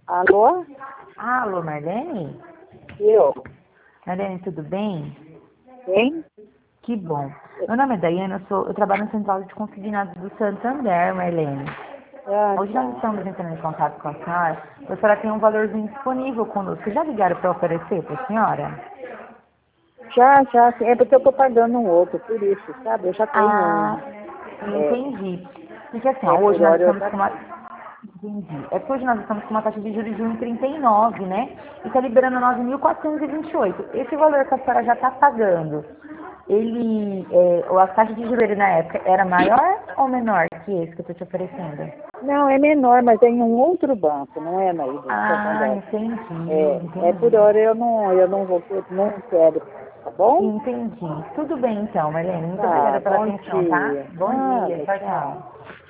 Alô? Alô, Marlene? Eu? Marlene, tudo bem? Quem? Que bom. Meu nome é Daiane, eu trabalho no Central de Consignados do Santander, Marlene. Ah, Hoje nós tá. estamos entrando em contato com a senhora. A senhora tem um valorzinho disponível conosco. Já ligaram para oferecer para a senhora? Já, sim. É porque eu tô pagando um outro, por isso, sabe? Eu já tenho Ah, um. entendi. Porque assim, ó, hoje Por nós hora eu estamos já com uma... tenho. Entendi. É que hoje nós estamos com uma taxa de juros de 1,39, né? E está liberando 9.428. Esse valor que a senhora já está pagando, a taxa de juros dele na época era maior ou menor que esse que eu estou te oferecendo? Não, é menor, mas é em um outro banco, não é na do Ah, Santander. entendi, Por entendi. hora eu não vou, não quero, tá bom? Entendi. Tudo bem então, Marlene. Muito Tá, obrigada pela bom atenção, tá? dia. Bom dia. Nada, Tchau, tchau. tchau.